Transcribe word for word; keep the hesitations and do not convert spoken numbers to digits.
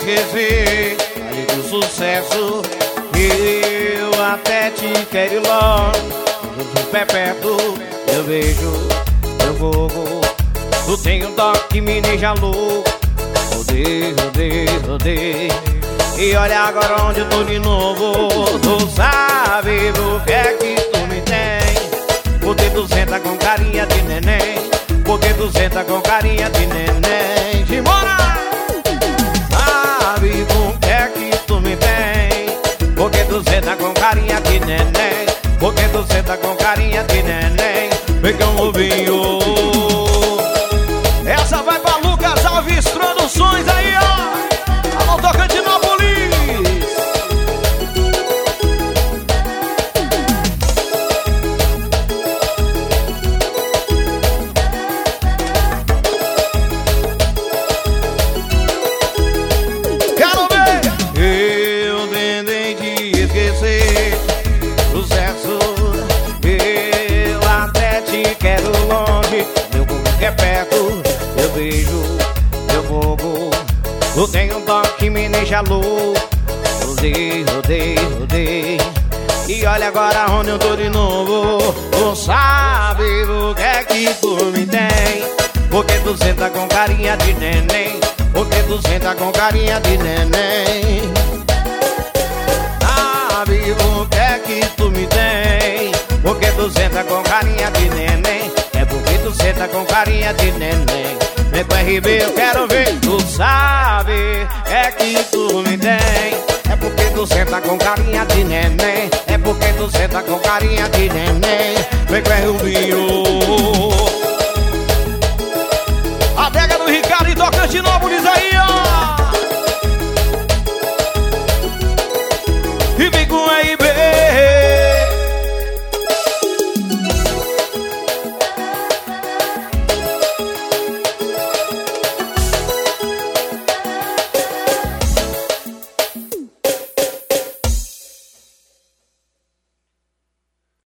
esquecer. Vale do sucesso, eu até te quero ir longe. Do pé perto, eu vejo teu fogo. Tu tem um toque que me deixa louco. Rodei, rodei, rodei. E olha agora onde eu tô de novo. Tu sabe o que é que tu me tem. Porque tu senta com carinha de neném. Porque tu senta com carinha de neném. Simbora! Sabe o que é que tu me tem. Porque tu senta com carinha de neném. Porque tu senta com carinha de neném. Pega um ovinho. Essa vai pra Lucas Alves Produções aí, ó. Alô, Tocantinópolis. Quero ver. Eu tentei te esquecer. Sucesso. Eu até te quero longe. Meu corpo que é perto. Eu vejo teu fogo. Tu tem um toque que me deixa louco. Rodei, rodei, rodei. E olha agora onde eu tô de novo. Tu sabe o que é que tu me tem. Porque tu senta com carinha de neném. Porque tu senta com carinha de neném. Sabe o que é que tu me tem. Porque tu senta com carinha de neném. É porque tu senta com carinha de neném. Vem com R B, eu quero ver. Tu sabe, é que tu me tem. É porque tu senta com carinha de neném. É porque tu senta com carinha de neném. Vem com R B. A pega do Ricardo e Tocantinópolis.